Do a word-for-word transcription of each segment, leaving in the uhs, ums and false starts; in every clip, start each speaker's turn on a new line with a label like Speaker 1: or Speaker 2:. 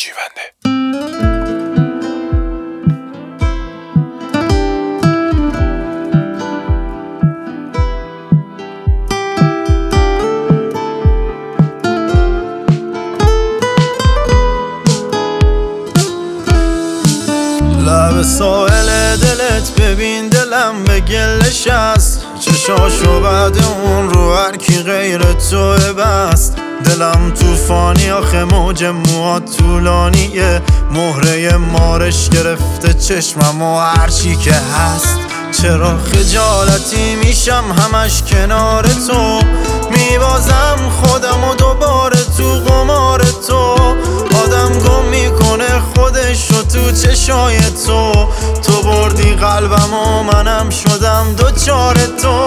Speaker 1: ناجیونده.
Speaker 2: لب ساحل دلت ببین دلم به گلش است، چشاشو بعد اون رو هر کی غیر تو بست. دلم توفانی آخه موج موهات طولانیه، مهره مارش گرفته چشمم و هرچی که هست. چرا خجالتی میشم همش کنار تو، میبازم خودم و دوباره تو قمار تو. آدم گم میکنه خودش رو تو چشای تو، تو بردی قلبم و منم شدم دوچار تو.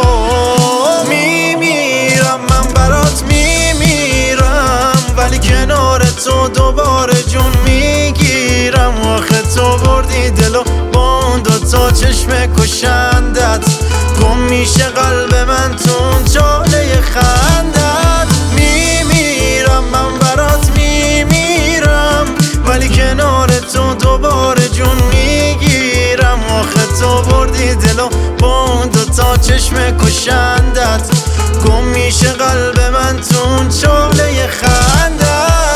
Speaker 2: میمیرم من برات میمیرم، ولی کنار تو دوباره جون میگیرم. آخه تو بردی دلو با اون دوتا چشم کشندت، گم میشه قلب من تو اون چاله خندت. میمیرم من برات میمیرم، ولی کنار تو دوباره جون میگیرم. آخه تو بردی دلو با اون دوتا چشم کشندت، گم میشه قلب من تو اون چاله خندت.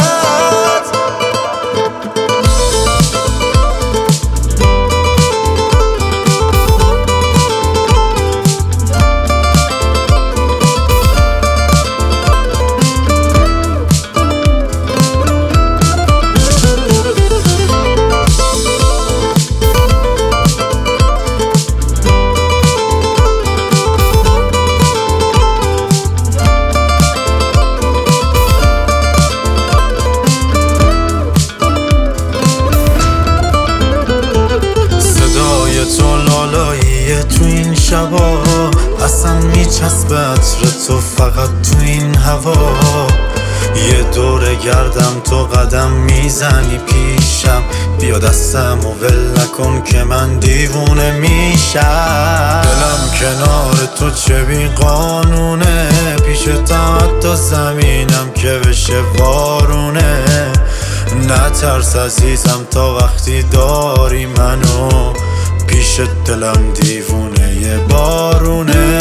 Speaker 2: تو این شبا اصلا میچسبه عطر تو فقط تو این هوا. یه دوره گردم تو قدم میزنی پیشم، بیا دستم و ول نکن که من دیوونه میشم. دلم کنار تو چه بی قانونه، پیش تا حتی زمینم که بشه بارونه. نترس عزیزم تا وقتی داری منو، پیش دلم دیوونه یه بارونه.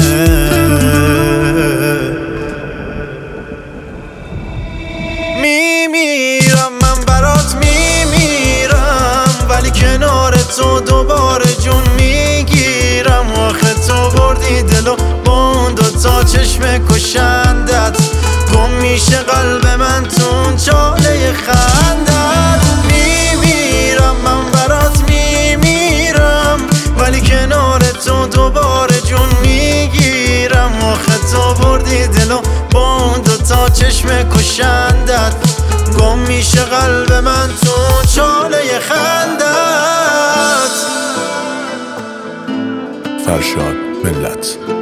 Speaker 2: میمیرم من برات میمیرم، ولی کنار تو دوباره جون میگیرم. آخه تو بردی دلو با اون دوتا چشم کشندت، گم میشه قلب من تو اون چاله خندت. میمیرم من برات میمیرم، ولی کنار تو دوباره جون میگیرم. آخه تو بردی دلو با اون دوتا چشم کشندت، گم میشه قلب من تو چاله خندت.
Speaker 1: فرشاد ملت.